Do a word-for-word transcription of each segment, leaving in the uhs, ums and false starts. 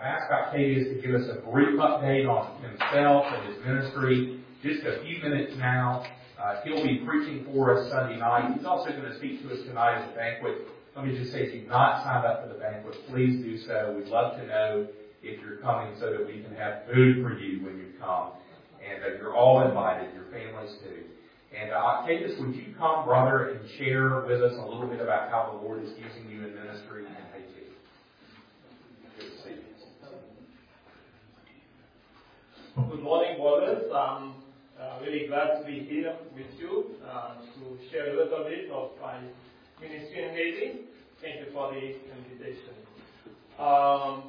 I've asked Octavius to give us a brief update on himself and his ministry. Just a few minutes now. Uh, he'll be preaching for us Sunday night. He's also going to speak to us tonight at the banquet. Let me just say, if you've not signed up for the banquet, please do so. We'd love to know if you're coming so that we can have food for you when you come. And uh, you're all invited, your families too. And uh, Octavius, would you come, brother, and share with us a little bit about how the Lord is using you in ministry in Haiti? Good to see you. Good morning, brothers. I'm uh, really glad to be here with you uh, to share a little bit of my ministry in Haiti. Thank you for the invitation. Um,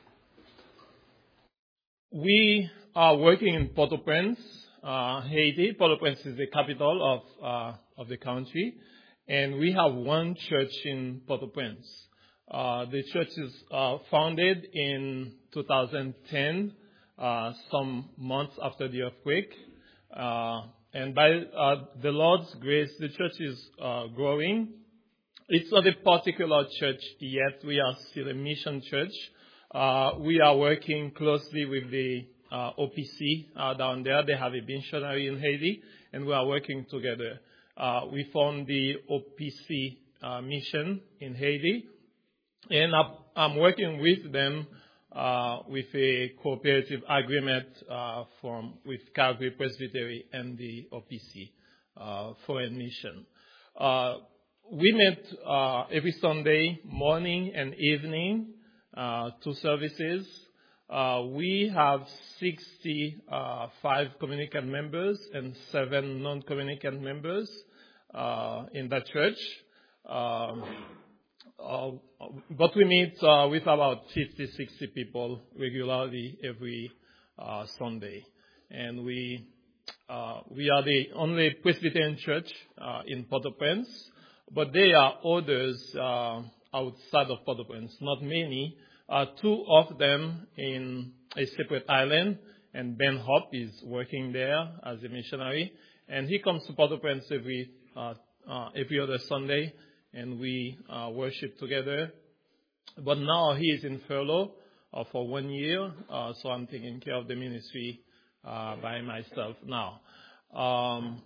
we are working in Port-au-Prince, uh, Haiti. Port-au-Prince is the capital of uh, of the country, and we have one church in Port-au-Prince. Uh, the church is uh, founded in two thousand ten, uh, some months after the earthquake. Uh, and by uh, the Lord's grace, the church is uh, growing. It's not a particular church yet. We are still a mission church. Uh, we are working closely with the uh, O P C uh, down there. They have a missionary in Haiti, and we are working together. Uh, we formed the O P C uh, mission in Haiti, and I'm working with them uh, with a cooperative agreement uh, from with Calgary Presbytery and the O P C uh, Foreign Mission. Uh, we met uh, every Sunday morning and evening, uh, two services. Uh, we have sixty-five communicant members and seven non-communicant members uh, in that church. Um, uh, but we meet uh, with about fifty, sixty people regularly every uh, Sunday. And we uh, we are the only Presbyterian church uh, in Port-au-Prince, but there are others uh, outside of Port-au-Prince, not many. Uh, two of them in a separate island, and Ben Hopp is working there as a missionary, and he comes to Port-au-Prince every uh, uh, every other Sunday, and we uh, worship together. But now he is in furlough uh, for one year, uh, so I'm taking care of the ministry uh, by myself now. Um,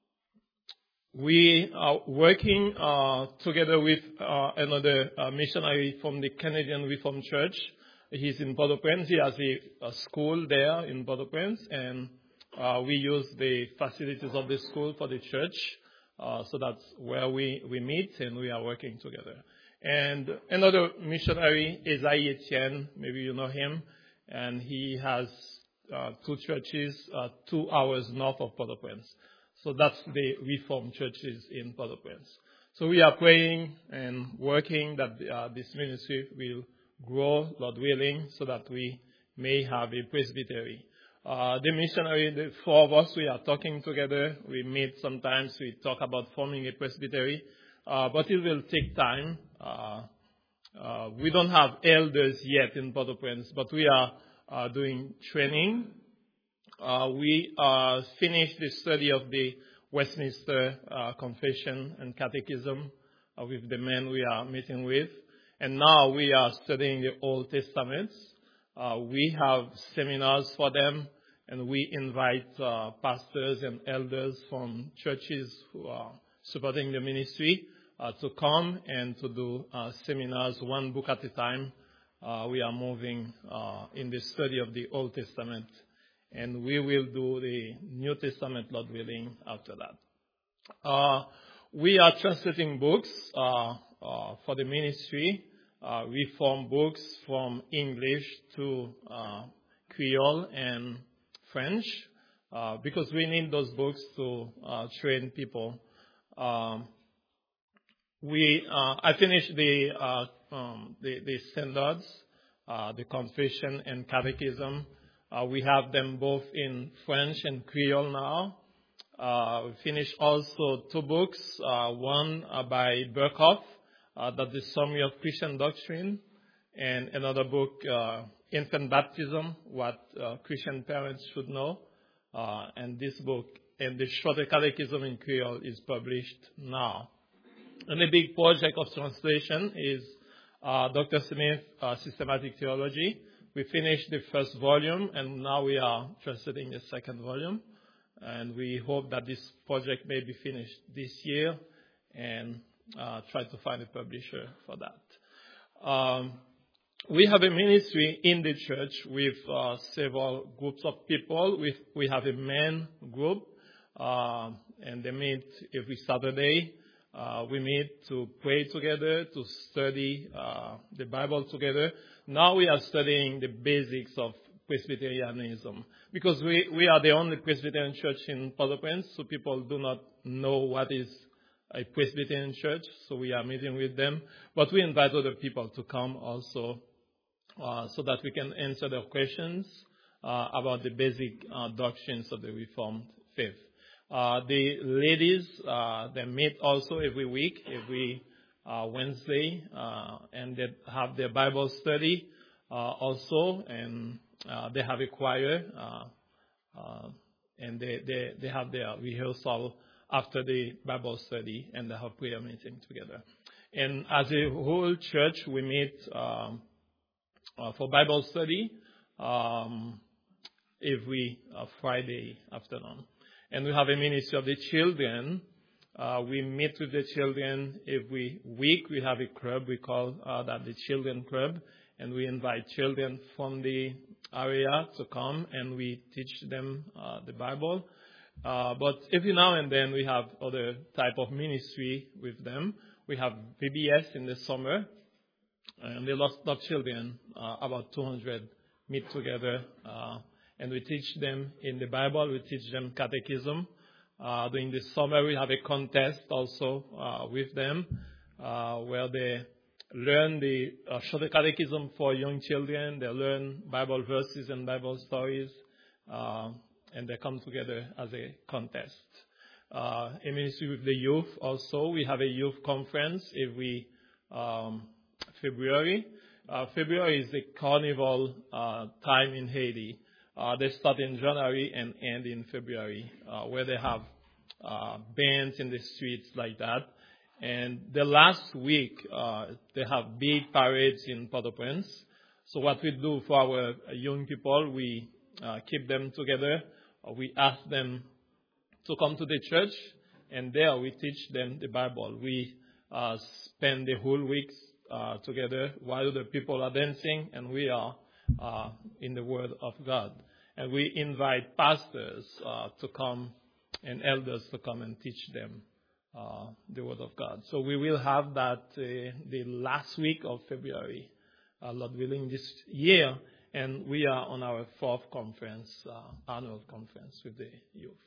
We are working uh, together with uh, another uh, missionary from the Canadian Reformed Church. He's in Port-au-Prince. He has a, a school there in Port-au-Prince, and uh, we use the facilities of the school for the church. Uh, so that's where we, we meet, and we are working together. And another missionary is Isaïe Etienne. Maybe you know him. And he has uh, two churches uh, two hours north of Port-au-Prince. So that's the Reformed churches in Port-au-Prince. So we are praying and working that uh, this ministry will grow, Lord willing, so that we may have a presbytery. Uh, the missionary, the four of us, we are talking together. We meet sometimes. We talk about forming a presbytery. Uh, but it will take time. Uh, uh, we don't have elders yet in Port-au-Prince, but we are uh, doing training. Uh, we uh, finished the study of the Westminster uh, Confession and Catechism uh, with the men we are meeting with. And now we are studying the Old Testament. Uh, we have seminars for them, and we invite uh, pastors and elders from churches who are supporting the ministry uh, to come and to do uh, seminars one book at a time. Uh, we are moving uh, in the study of the Old Testament. And we will do the New Testament, Lord willing, after that. Uh, we are translating books uh, uh, for the ministry, uh, Reformed books from English to uh, Creole and French, uh, because we need those books to uh, train people. Um, we uh, I finished the, uh, um, the the standards, uh, the Confession and Catechism. Uh, we have them both in French and Creole now. Uh, we finished also two books, uh, one uh, by Berkhoff, uh, that's the Summary of Christian Doctrine, and another book, uh, Infant Baptism, what uh, Christian parents should know. Uh, and this book, and the Shorter Catechism in Creole, is published now. And a big project of translation is uh, Doctor Smith's uh, Systematic Theology. we finished the first volume, and now we are translating the second volume. And we hope that this project may be finished this year, and uh, try to find a publisher for that. Um, we have a ministry in the church with uh, several groups of people. We, we have a men group, uh, and they meet every Saturday. Uh, we meet to pray together, to study uh, the Bible together. Now we are studying the basics of Presbyterianism, because we, we are the only Presbyterian church in Port-au-Prince, so people do not know what is a Presbyterian church, so we are meeting with them. But we invite other people to come also, uh, so that we can answer their questions uh, about the basic uh, doctrines of the Reformed faith. Uh, the ladies, uh, they meet also every week, every uh, Wednesday, uh, and they have their Bible study uh, also, and Uh, they have a choir, uh, uh, and they, they, they have their rehearsal after the Bible study, and they have prayer meeting together. And as a whole church, we meet um, uh, for Bible study um, every uh, Friday afternoon. And we have a ministry of the children. Uh, we meet with the children every week. We have a club. We call uh, that the Children Club. And we invite children from the area to come, and we teach them uh, the Bible. Uh, but every now and then we have other type of ministry with them. We have V B S in the summer, and the lost of children, uh, about two hundred, meet together, uh, and we teach them in the Bible. We teach them catechism. Uh, during the summer, we have a contest also uh, with them, uh, where they learn the uh, short catechism for young children. They learn Bible verses and Bible stories, uh, and they come together as a contest. Uh, a ministry with the youth also. We have a youth conference every um, February. Uh, February is the carnival uh, time in Haiti. Uh, they start in January and end in February, uh, where they have uh, bands in the streets like that. And the last week, uh, they have big parades in Port-au-Prince. So what we do for our young people, we uh, keep them together. We ask them to come to the church, and there we teach them the Bible. We uh, spend the whole week uh, together while the people are dancing, and we are uh, in the Word of God. And we invite pastors uh, to come and elders to come and teach them Uh, the Word of God. So we will have that uh, the last week of February, uh, Lord willing, this year, and we are on our fourth conference, uh, annual conference with the youth.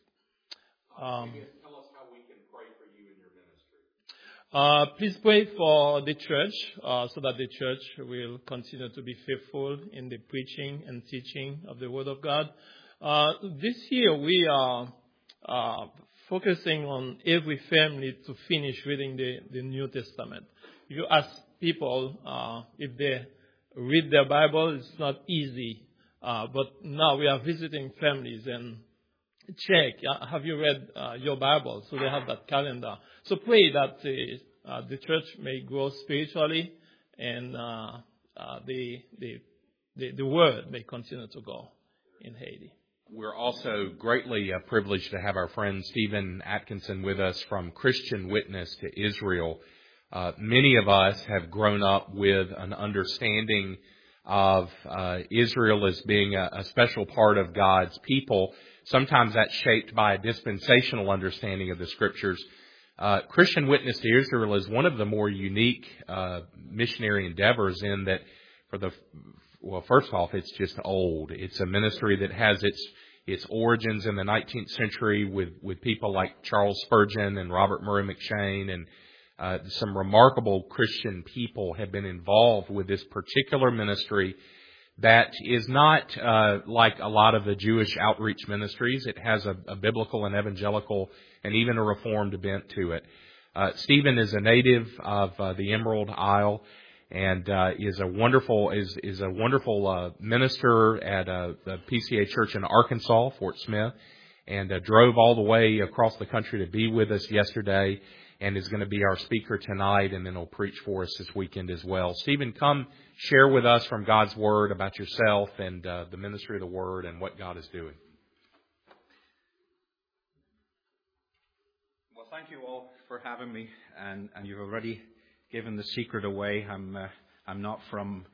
Um, Tell us how we can pray for you in your ministry. Uh, please pray for the church, uh, so that the church will continue to be faithful in the preaching and teaching of the Word of God. Uh, this year we are uh, focusing on every family to finish reading the, the New Testament. You ask people uh, if they read their Bible, it's not easy. Uh, but now we are visiting families and check, uh, have you read uh, your Bible? So they have that calendar. So pray that uh, uh, the church may grow spiritually, and uh, uh, the, the, the, the word may continue to go in Haiti. We're also greatly uh, privileged to have our friend Stephen Atkinson with us from Christian Witness to Israel. Uh, many of us have grown up with an understanding of uh, Israel as being a, a special part of God's people. Sometimes that's shaped by a dispensational understanding of the Scriptures. Uh, Christian Witness to Israel is one of the more unique uh, missionary endeavors in that, for the well, first off, it's just old. It's a ministry that has its its origins in the nineteenth century with, with people like Charles Spurgeon and Robert Murray McCheyne, and uh, some remarkable Christian people have been involved with this particular ministry that is not uh, like a lot of the Jewish outreach ministries. It has a, a biblical and evangelical and even a Reformed bent to it. Uh, Stephen is a native of uh, the Emerald Isle, and uh, is a wonderful is is a wonderful uh, minister at uh, the P C A Church in Arkansas, Fort Smith, and uh, drove all the way across the country to be with us yesterday. and is going to be our speaker tonight, and then he'll preach for us this weekend as well. Stephen, come share with us from God's Word about yourself and uh, the ministry of the Word and what God is doing. Well, thank you all for having me, and, and you've already given the secret away. I'm uh, I'm not from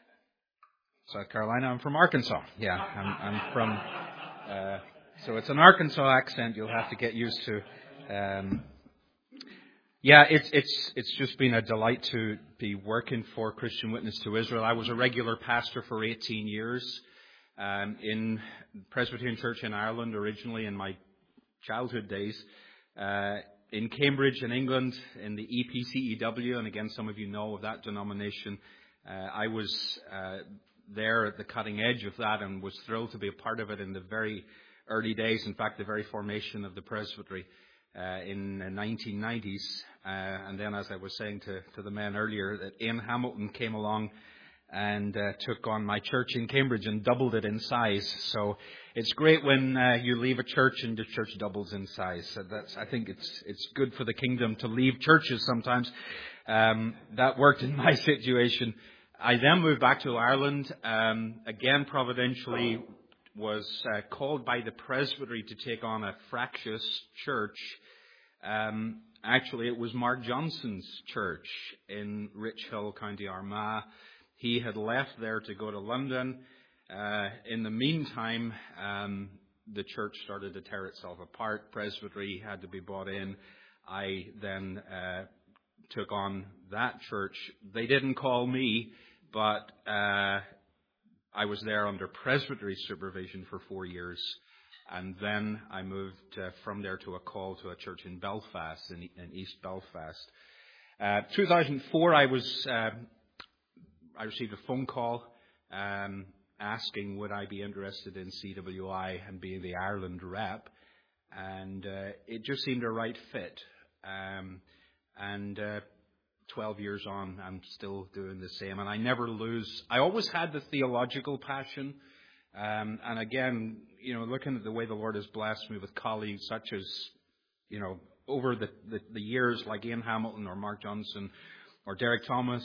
South Carolina. I'm from Arkansas. Yeah, I'm, I'm from. Uh, so it's an Arkansas accent you'll have to get used to. Um, yeah, it's it's it's just been a delight to be working for Christian Witness to Israel. I was a regular pastor for eighteen years um, in Presbyterian Church in Ireland originally in my childhood days. Uh, in Cambridge in England in the E P C E W, and again some of you know of that denomination. Uh, I was uh, there at the cutting edge of that and was thrilled to be a part of it in the very early days, in fact the very formation of the presbytery uh, in the nineteen nineties. Uh, and then, as I was saying to, to the men earlier, that Ian Hamilton came along and uh, took on my church in Cambridge and doubled it in size. So it's great when uh, you leave a church and the church doubles in size. So that's, I think it's it's good for the kingdom to leave churches sometimes. Um, that worked in my situation. I then moved back to Ireland. Um, again, providentially, was uh, called by the presbytery to take on a fractious church. Um, actually, it was Mark Johnson's church in Rich Hill, County Armagh. He had left there to go to London. Uh, in the meantime, um, the church started to tear itself apart. Presbytery had to be brought in. I then uh, took on that church. They didn't call me, but uh, I was there under presbytery supervision for four years. And then I moved uh, from there to a call to a church in Belfast, in, in East Belfast. Uh, two thousand four, I was... Uh, I received a phone call um, asking would I be interested in C W I and being the Ireland rep, and uh, it just seemed a right fit. Um, and uh, twelve years on, I'm still doing the same, and I never lose. I always had the theological passion, um, and again, you know, looking at the way the Lord has blessed me with colleagues such as, you know, over the, the, the years, like Ian Hamilton or Mark Johnson or Derek Thomas.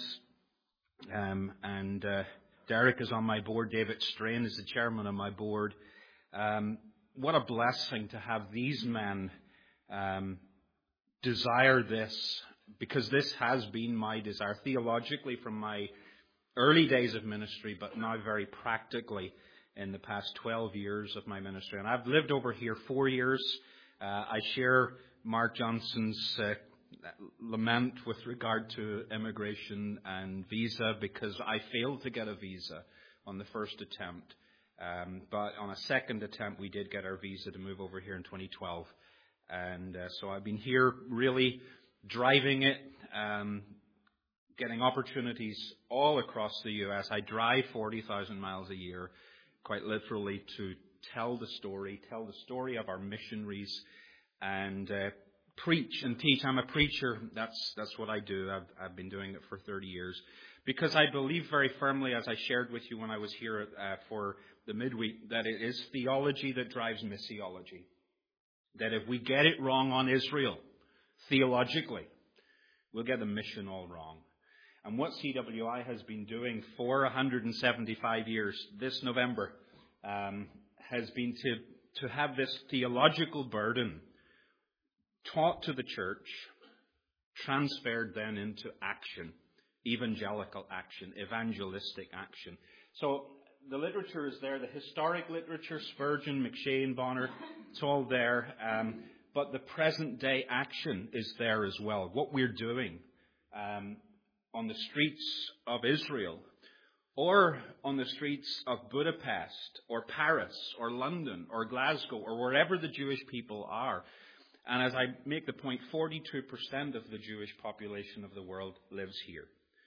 Um, and uh, Derek is on my board. David Strain is the chairman of my board. Um, what a blessing to have these men um, desire this, because this has been my desire theologically from my early days of ministry, but now very practically in the past twelve years of my ministry. And I've lived over here four years. Uh, I share Mark Johnson's uh, lament with regard to immigration and visa, because I failed to get a visa on the first attempt. Um, but on a second attempt, we did get our visa to move over here in twenty twelve. And uh, so I've been here really driving it, um, getting opportunities all across the U S. I drive forty thousand miles a year, quite literally, to tell the story, tell the story of our missionaries, and uh, preach and teach. I'm a preacher. That's that's what I do. I've I've been doing it for thirty years, because I believe very firmly, as I shared with you when I was here uh, for the midweek, that it is theology that drives missiology. That if we get it wrong on Israel, theologically, we'll get the mission all wrong. And what C W I has been doing for one hundred seventy-five years, this November, um, has been to to have this theological burden taught to the church, transferred then into action, evangelical action, evangelistic action. So the literature is there, the historic literature, Spurgeon, McShane, Bonner, it's all there. Um, but the present day action is there as well. What we're doing um, on the streets of Israel, or on the streets of Budapest, or Paris, or London, or Glasgow, or wherever the Jewish people are. And as I make the point, forty-two percent of the Jewish population of the world lives here.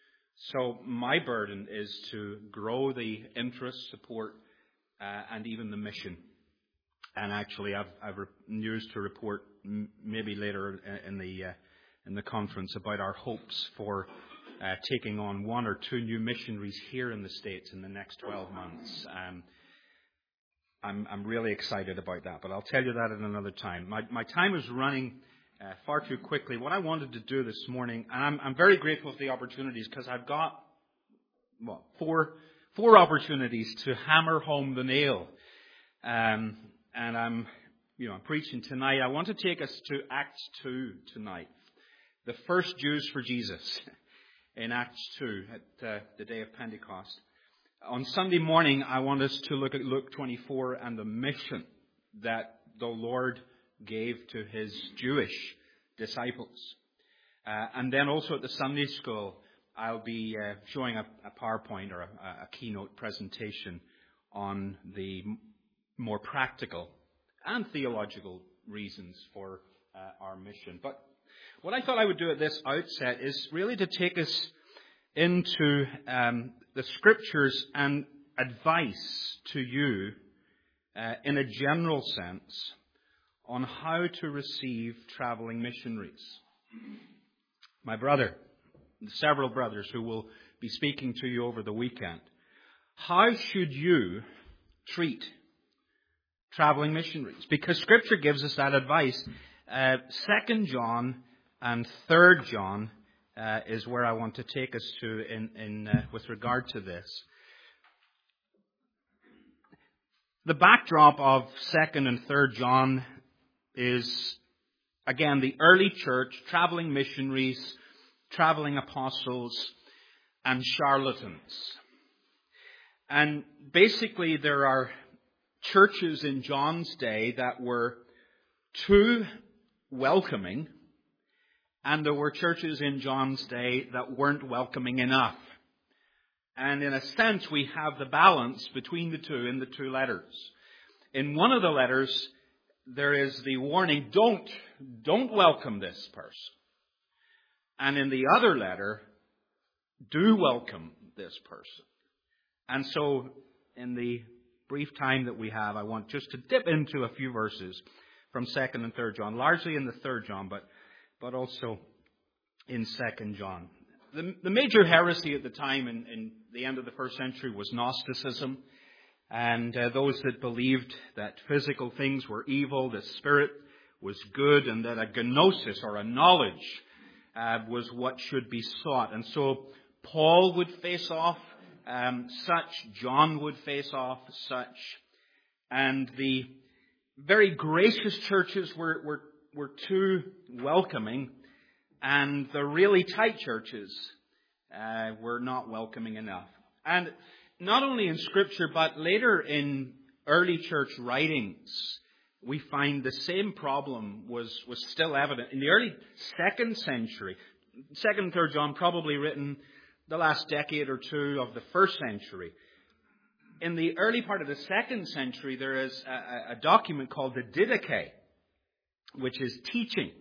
So my burden is to grow the interest, support, uh, and even the mission. And actually, I've, I've news to report m- maybe later in the uh, in the conference about our hopes for uh, taking on one or two new missionaries here in the States in the next twelve months. Um, I'm, I'm really excited about that, but I'll tell you that at another time. My, my time is running uh, far too quickly. What I wanted to do this morning, and I'm, I'm very grateful for the opportunities because I've got, well, four, four opportunities to hammer home the nail. Um, and I'm, you know, I'm preaching tonight. I want to take us to Acts two tonight. The first Jews for Jesus in Acts two at uh, the day of Pentecost. On Sunday morning, I want us to look at Luke twenty-four and the mission that the Lord gave to His Jewish disciples. Uh, and then also at the Sunday school, I'll be uh, showing a, a PowerPoint or a, a keynote presentation on the m- more practical and theological reasons for uh, our mission. But what I thought I would do at this outset is really to take us into um, the Scriptures and advice to you uh, in a general sense on how to receive traveling missionaries. My brother, several brothers who will be speaking to you over the weekend, how should you treat traveling missionaries? Because Scripture gives us that advice. Uh, Second John and Third John uh, is where I want to take us to in, in uh, with regard to this. The backdrop of Second and Third John is, again, the early church, traveling missionaries, traveling apostles, and charlatans. And basically there are churches in John's day that were too welcoming, and there were churches in John's day that weren't welcoming enough. And in a sense, we have the balance between the two in the two letters. In one of the letters, there is the warning, don't, don't welcome this person. And in the other letter, do welcome this person. And so, in the brief time that we have, I want just to dip into a few verses from Second and Third John, largely in the Third John, but but also in Second John. The, the major heresy at the time, in, in the end of the first century, was Gnosticism, and uh, those that believed that physical things were evil, the spirit was good, and that a gnosis or a knowledge uh, was what should be sought. And so Paul would face off um, such, John would face off such, and the very gracious churches were, were, were too welcoming, and the really tight churches uh, were not welcoming enough. And not only in Scripture, but later in early church writings, we find the same problem was, was still evident. In the early second century, second and third John probably written the last decade or two of the first century. In the early part of the second century, there is a, a document called the Didache, which is teaching.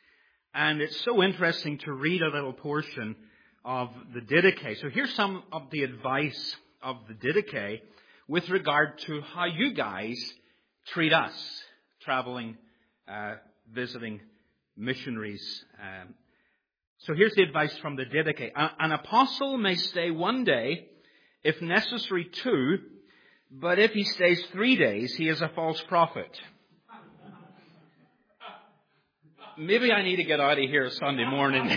And it's so interesting to read a little portion of the Didache. So here's some of the advice of the Didache with regard to how you guys treat us, traveling, uh, visiting missionaries. Um, so here's the advice from the Didache. An apostle may stay one day, if necessary two, but if he stays three days, he is a false prophet. Maybe I need to get out of here Sunday morning.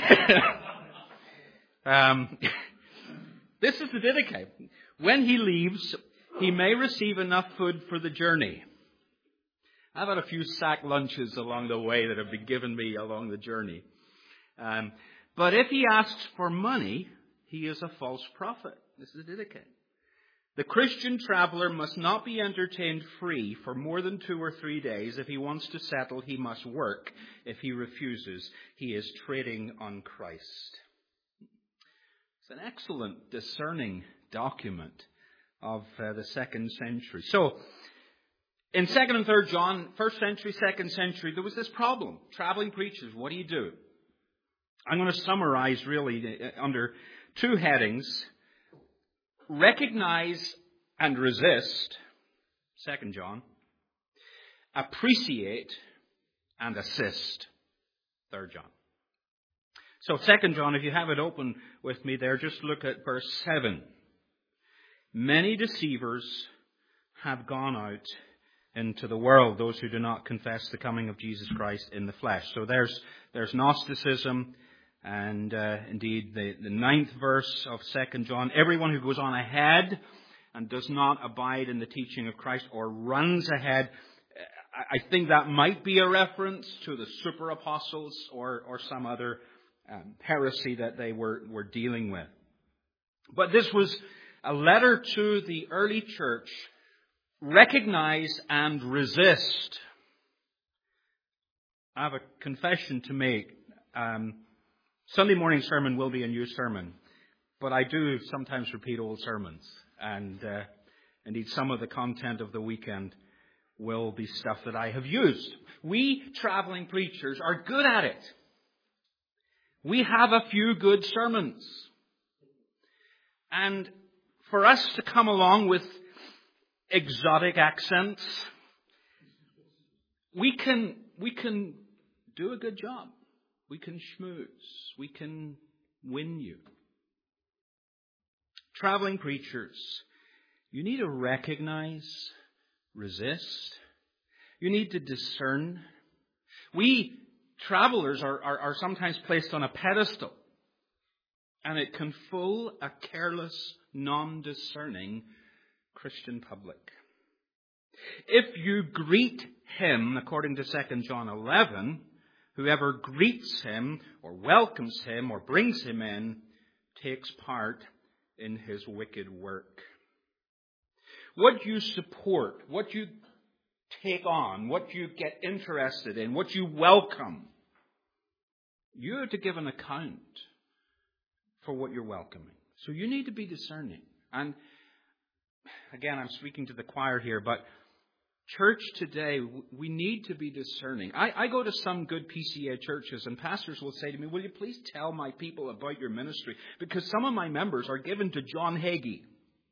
um, this is the Didache. When he leaves, he may receive enough food for the journey. I've had a few sack lunches along the way that have been given me along the journey. Um, but if he asks for money, he is a false prophet. This is the Didache. The Christian traveler must not be entertained free for more than two or three days. If he wants to settle, he must work. If he refuses, he is trading on Christ. It's an excellent, discerning document of uh, the second century. So, in second and third John, first century, second century, there was this problem. Traveling preachers, what do you do? I'm going to summarize really under two headings. Recognize and resist, Second John. Appreciate and assist, Third John. So Second John, if you have it open with me there, just look at verse seven. Many deceivers have gone out into the world, those who do not confess the coming of Jesus Christ in the flesh. So there's there's Gnosticism, and uh, indeed the, the ninth verse of Second John, everyone who goes on ahead and does not abide in the teaching of Christ or runs ahead, I think that might be a reference to the super apostles or, or some other um, heresy that they were, were dealing with. But this was a letter to the early church. Recognize and resist. I have a confession to make. Um, Sunday morning sermon will be a new sermon, but I do sometimes repeat old sermons, and uh, indeed some of the content of the weekend will be stuff that I have used. We traveling preachers are good at it. We have a few good sermons, and for us to come along with exotic accents, we can we can do a good job. We can schmooze. We can win you. Traveling preachers, you need to recognize, resist. You need to discern. We travelers are, are, are sometimes placed on a pedestal, and it can fool a careless, non-discerning Christian public. If you greet him, according to Second John eleven, whoever greets him or welcomes him or brings him in takes part in his wicked work. What you support, what you take on, what you get interested in, what you welcome, you have to give an account for what you're welcoming. So you need to be discerning. And again, I'm speaking to the choir here, but church today, we need to be discerning. I, I go to some good P C A churches, and pastors will say to me, will you please tell my people about your ministry? Because some of my members are given to John Hagee.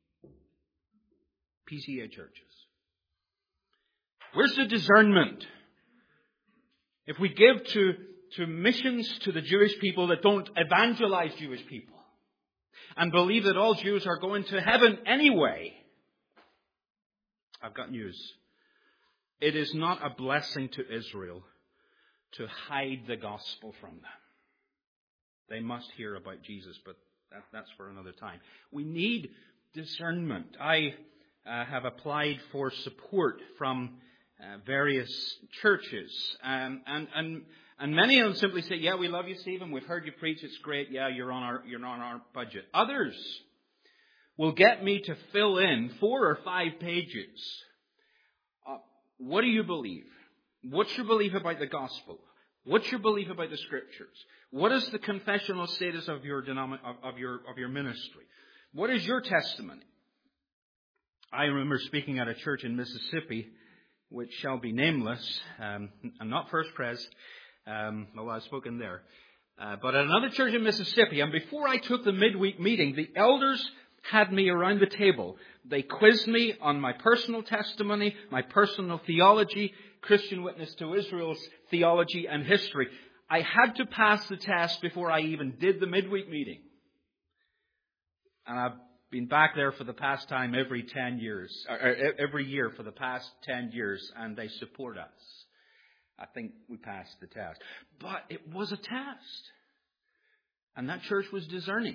P C A churches. Where's the discernment? If we give to, to missions to the Jewish people that don't evangelize Jewish people, and believe that all Jews are going to heaven anyway, I've got news. It is not a blessing to Israel to hide the gospel from them. They must hear about Jesus, but that, that's for another time. We need discernment. I uh, have applied for support from uh, various churches, um, and and and many of them simply say, "Yeah, we love you, Stephen. We've heard you preach. It's great. Yeah, you're on our you're on our budget." Others will get me to fill in four or five pages. What do you believe? What's your belief about the gospel? What's your belief about the scriptures? What is the confessional status of your denom- of, of your of your ministry? What is your testimony? I remember speaking at a church in Mississippi, which shall be nameless. Um, I'm not First Pres, um, although I've spoken there. Uh, but at another church in Mississippi, and before I took the midweek meeting, the elders had me around the table. They quizzed me on my personal testimony, my personal theology, Christian Witness to Israel's theology and history. I had to pass the test before I even did the midweek meeting. And I've been back there for the past time every ten years, or every year for the past ten years, and they support us. I think we passed the test. But it was a test. And that church was discerning.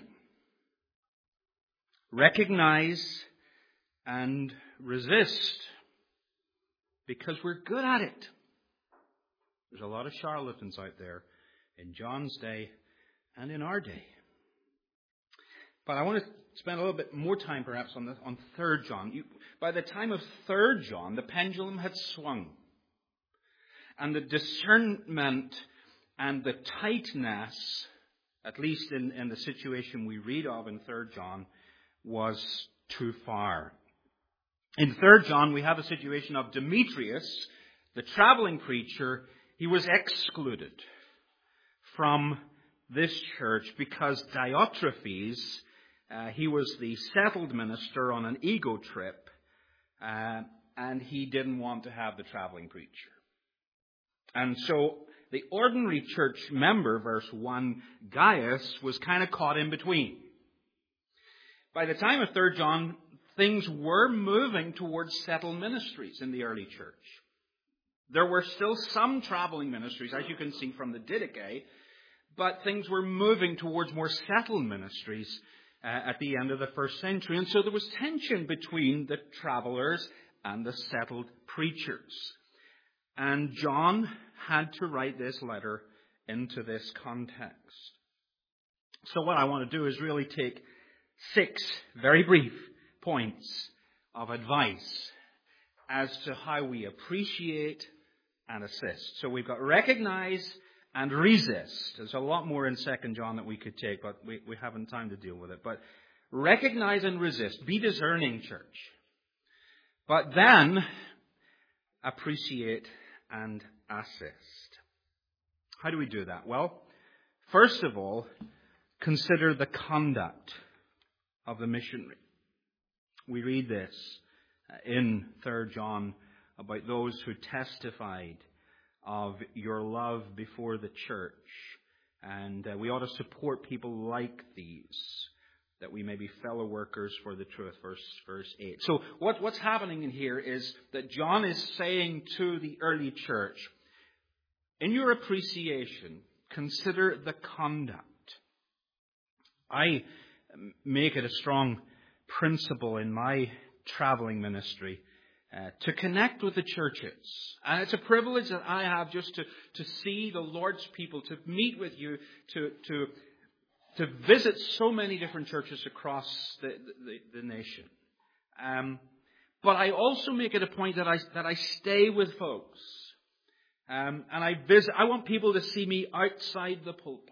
Recognize and resist, because we're good at it. There's a lot of charlatans out there in John's day and in our day. But I want to spend a little bit more time perhaps on the, on Third John. You, by the time of Third John, the pendulum had swung. And the discernment and the tightness, at least in, in the situation we read of in Third John, was too far. In Third John, we have a situation of Demetrius, the traveling preacher. He was excluded from this church because Diotrephes, uh, he was the settled minister on an ego trip, uh, and he didn't want to have the traveling preacher. And so the ordinary church member, verse one, Gaius, was kind of caught in between. By the time of Third John, things were moving towards settled ministries in the early church. There were still some traveling ministries, as you can see from the Didache, but things were moving towards more settled ministries uh, at the end of the first century. And so there was tension between the travelers and the settled preachers. And John had to write this letter into this context. So what I want to do is really take six very brief points of advice as to how we appreciate and assist. So we've got recognize and resist. There's a lot more in Second John that we could take, but we, we haven't time to deal with it. But recognize and resist. Be discerning, church. But then appreciate and assist. How do we do that? Well, first of all, consider the conduct of the missionary. We read this in Third John about those who testified of your love before the church. And uh, we ought to support people like these, that we may be fellow workers for the truth. Verse, verse eight. So what, what's happening in here is that John is saying to the early church, in your appreciation, consider the conduct. I make it a strong principle in my traveling ministry uh, to connect with the churches. And it's a privilege that I have just to, to see the Lord's people, to meet with you, to to to visit so many different churches across the, the, the nation. Um, but I also make it a point that I that I stay with folks. Um, and I visit. I want people to see me outside the pulpit.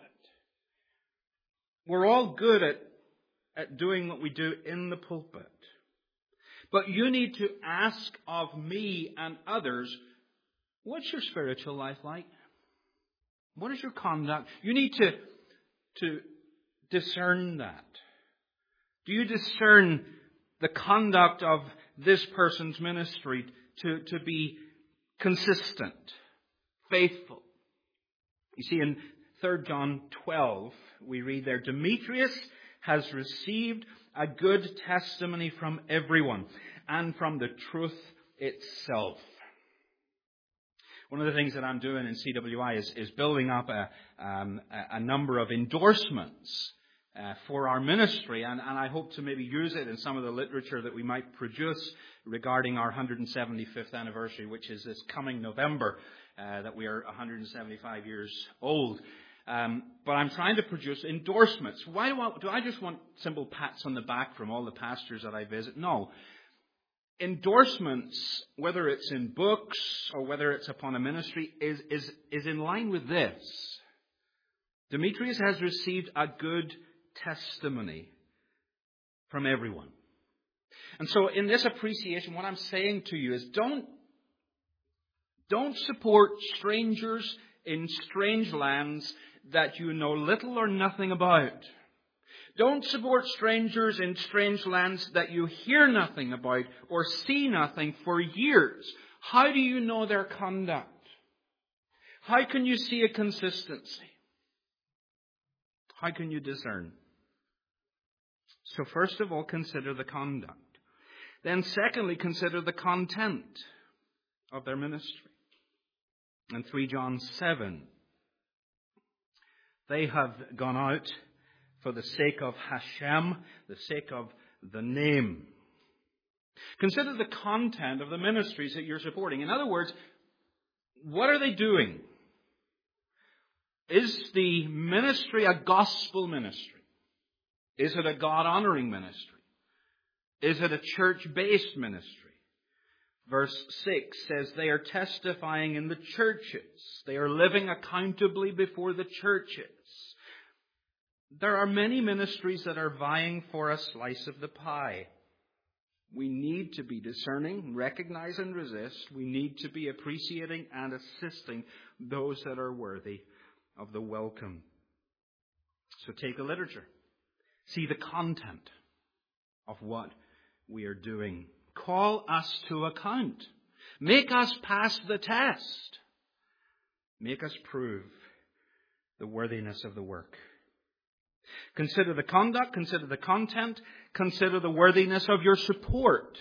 We're all good at, at doing what we do in the pulpit. But you need to ask of me and others, what's your spiritual life like? What is your conduct? You need to, to discern that. Do you discern the conduct of this person's ministry to, to be consistent, faithful? You see, in Third John twelve, we read there, Demetrius has received a good testimony from everyone and from the truth itself. One of the things that I'm doing in C W I is, is building up a, um, a number of endorsements uh, for our ministry, and, and I hope to maybe use it in some of the literature that we might produce regarding our one hundred seventy-fifth anniversary, which is this coming November, uh, that we are one hundred seventy-five years old. Um, but I'm trying to produce endorsements. Why do I, do I just want simple pats on the back from all the pastors that I visit? No. Endorsements, whether it's in books or whether it's upon a ministry, is, is, is in line with this. Demetrius has received a good testimony from everyone. And so in this appreciation, what I'm saying to you is don't, don't support strangers in strange lands that you know little or nothing about. Don't support strangers in strange lands that you hear nothing about or see nothing for years. How do you know their conduct? How can you see a consistency? How can you discern? So first of all, consider the conduct. Then secondly, consider the content of their ministry. In Three John seven, they have gone out for the sake of Hashem, the sake of the name. Consider the content of the ministries that you're supporting. In other words, what are they doing? Is the ministry a gospel ministry? Is it a God-honoring ministry? Is it a church-based ministry? Verse six says they are testifying in the churches. They are living accountably before the churches. There are many ministries that are vying for a slice of the pie. We need to be discerning, recognize and resist. We need to be appreciating and assisting those that are worthy of the welcome. So take the literature. See the content of what we are doing. Call us to account. Make us pass the test. Make us prove the worthiness of the work. Consider the conduct, consider the content, consider the worthiness of your support.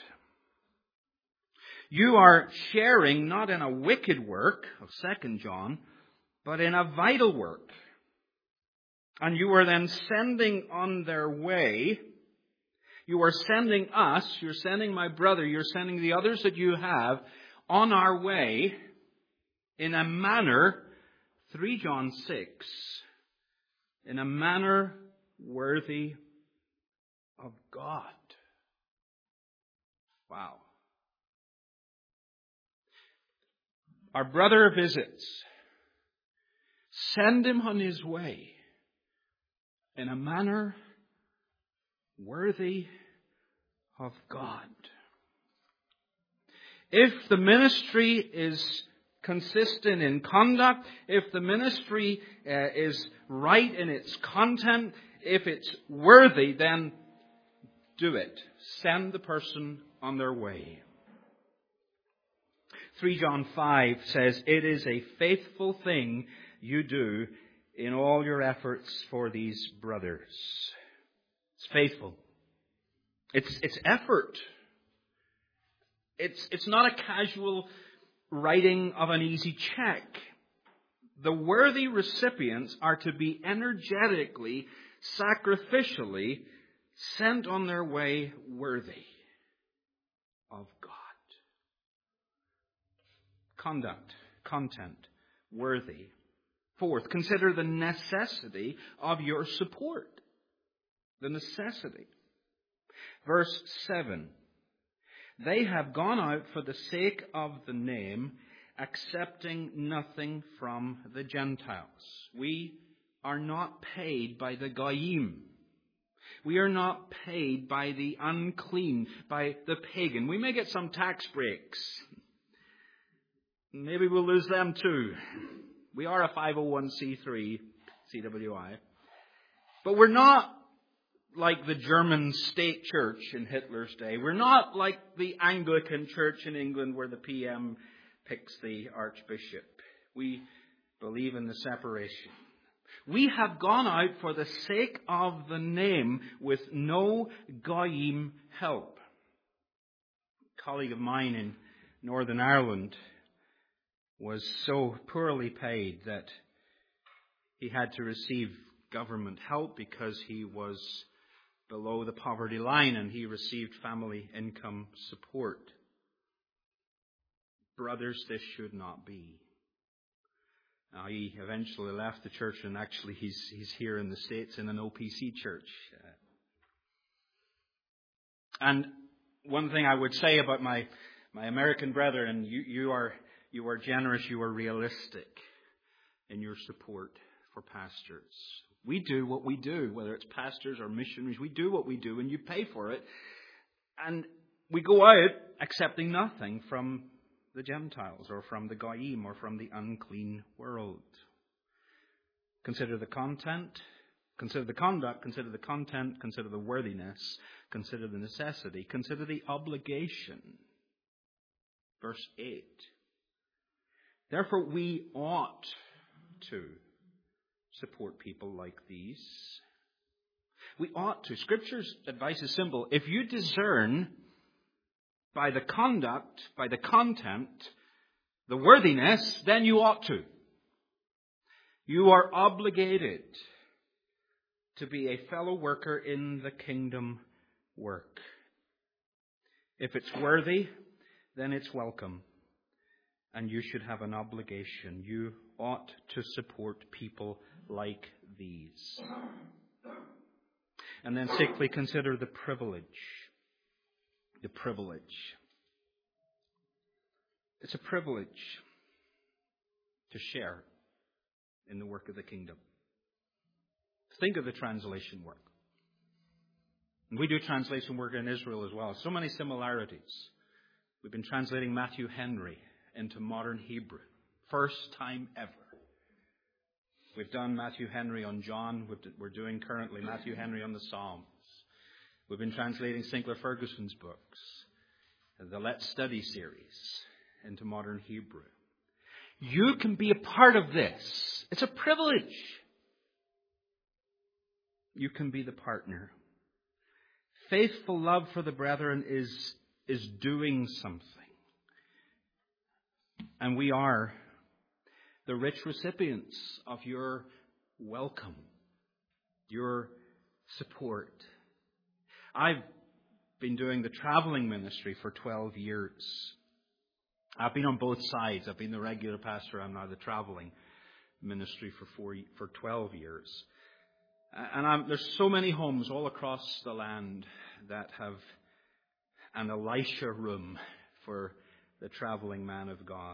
You are sharing not in a wicked work of Second John, but in a vital work. And you are then sending on their way. You are sending us, you're sending my brother, you're sending the others that you have on our way in a manner, three John six, in a manner worthy of God. Wow. Our brother visits. Send him on his way in a manner worthy of God. If the ministry is consistent in conduct, if the ministry uh, is right in its content, if it's worthy, then do it. Send the person on their way. three John five says, it is a faithful thing you do in all your efforts for these brothers. It's faithful. It's, it's effort. It's, it's not a casual writing of an easy check. The worthy recipients are to be energetically, sacrificially sent on their way worthy of God. Conduct, content, worthy. Fourth, consider the necessity of your support. The necessity. Verse seven. They have gone out for the sake of the name, accepting nothing from the Gentiles. We are not paid by the Goyim. We are not paid by the unclean, by the pagan. We may get some tax breaks. Maybe we'll lose them too. We are a five oh one c three, C W I. But we're not like the German state church in Hitler's day. We're not like the Anglican church in England where the P M picks the archbishop. We believe in the separation. We have gone out for the sake of the name with no Goyim help. A colleague of mine in Northern Ireland was so poorly paid that he had to receive government help because he was below the poverty line and he received family income support. Brothers, this should not be. Now, he eventually left the church and actually he's he's here in the States in an O P C church. And one thing I would say about my, my American brethren, you, you are you are generous, you are realistic in your support for pastors. We do what we do, whether it's pastors or missionaries. We do what we do and you pay for it. And we go out accepting nothing from the Gentiles or from the Goyim or from the unclean world. Consider the content, consider the conduct, consider the content, consider the worthiness, consider the necessity, consider the obligation. Verse eight. Therefore we ought to support people like these. We ought to. Scripture's advice is simple. If you discern by the conduct, by the content, the worthiness, then you ought to. You are obligated to be a fellow worker in the kingdom work. If it's worthy, then it's welcome. And you should have an obligation. You ought to support people like these. And then sixthly, consider the privilege. The privilege. It's a privilege to share in the work of the kingdom. Think of the translation work. And we do translation work in Israel as well. So many similarities. We've been translating Matthew Henry into modern Hebrew. First time ever. We've done Matthew Henry on John. We're doing currently Matthew Henry on the Psalms. We've been translating Sinclair Ferguson's books, the Let's Study series, into modern Hebrew. You can be a part of this. It's a privilege. You can be the partner. faithful love for the brethren is, is doing something. And we are the rich recipients of your welcome, your support. I've been doing the traveling ministry for twelve years. I've been on both sides. I've been the regular pastor. I'm now the traveling ministry for four, for twelve years. And I'm, there's so many homes all across the land that have an Elisha room for the traveling man of God.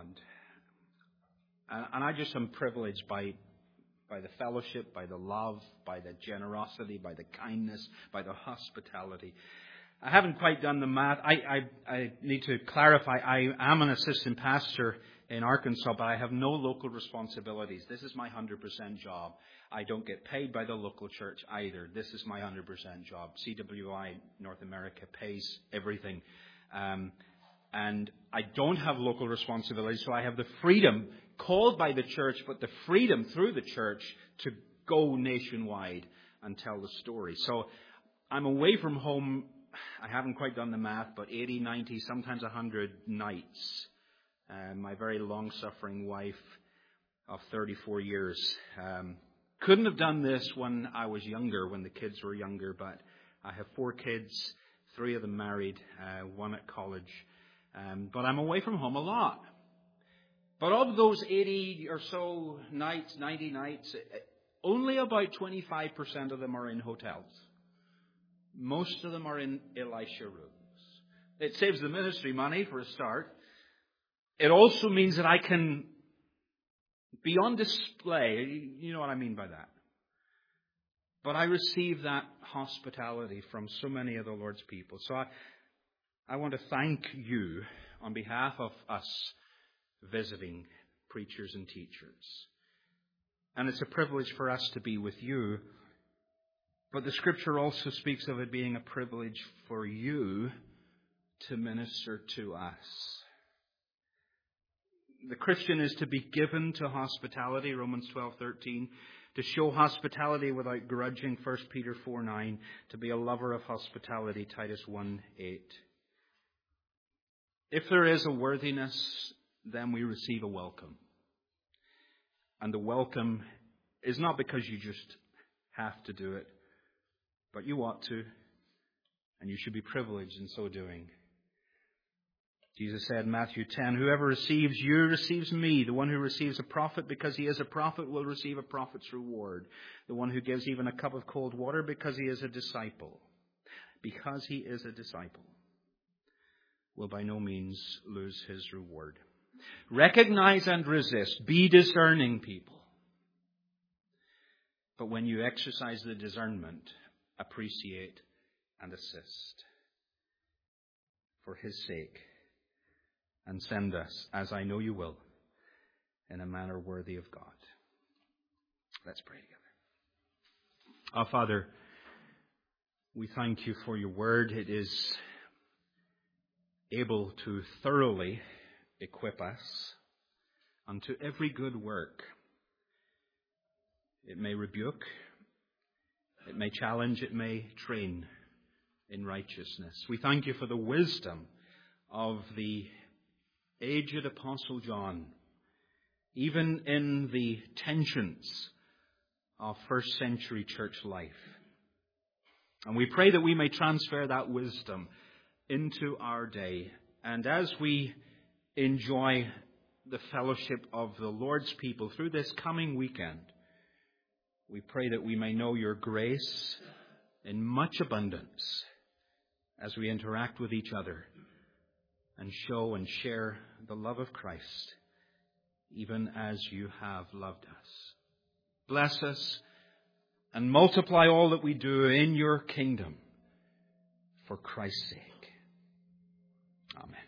And, and I just am privileged by, by the fellowship, by the love, by the generosity, by the kindness, by the hospitality. I haven't quite done the math. I, I, I need to clarify. I am an assistant pastor in Arkansas, but I have no local responsibilities. This is my one hundred percent job. I don't get paid by the local church either. This is my one hundred percent job. C W I North America pays everything. Um, and I don't have local responsibilities, so I have the freedom, called by the church, but the freedom through the church to go nationwide and tell the story. So I'm away from home. I haven't quite done the math, but eighty, ninety, sometimes one hundred nights. Uh, my very long-suffering wife of thirty-four years um, couldn't have done this when I was younger, when the kids were younger, but I have four kids, three of them married, uh, one at college. Um, but I'm away from home a lot. But of those eighty or so nights, ninety nights, only about twenty-five percent of them are in hotels. Most of them are in Elisha rooms. It saves the ministry money for a start. It also means that I can be on display. You know what I mean by that. But I receive that hospitality from so many of the Lord's people. So I, I want to thank you on behalf of us visiting preachers and teachers. And it's a privilege for us to be with you. But the Scripture also speaks of it being a privilege for you to minister to us. The Christian is to be given to hospitality, Romans twelve thirteen, to show hospitality without grudging, First Peter four nine, to be a lover of hospitality, Titus one eight. If there is a worthiness, then we receive a welcome. And the welcome is not because you just have to do it, but you ought to, and you should be privileged in so doing. Jesus said in Matthew ten, whoever receives you receives me. The one who receives a prophet because he is a prophet will receive a prophet's reward. The one who gives even a cup of cold water because he is a disciple, because he is a disciple, will by no means lose his reward. Recognize and resist. Be discerning people. But when you exercise the discernment, appreciate and assist for his sake, and send us, as I know you will, in a manner worthy of God. Let's pray together. Our Father, we thank you for your word. It is able to thoroughly equip us unto every good work. It may rebuke, it may challenge, it may train in righteousness. We thank you for the wisdom of the aged Apostle John, even in the tensions of first century church life. And we pray that we may transfer that wisdom into our day. And as we enjoy the fellowship of the Lord's people through this coming weekend, we pray that we may know your grace in much abundance as we interact with each other and show and share the love of Christ, even as you have loved us. Bless us and multiply all that we do in your kingdom for Christ's sake. Amen.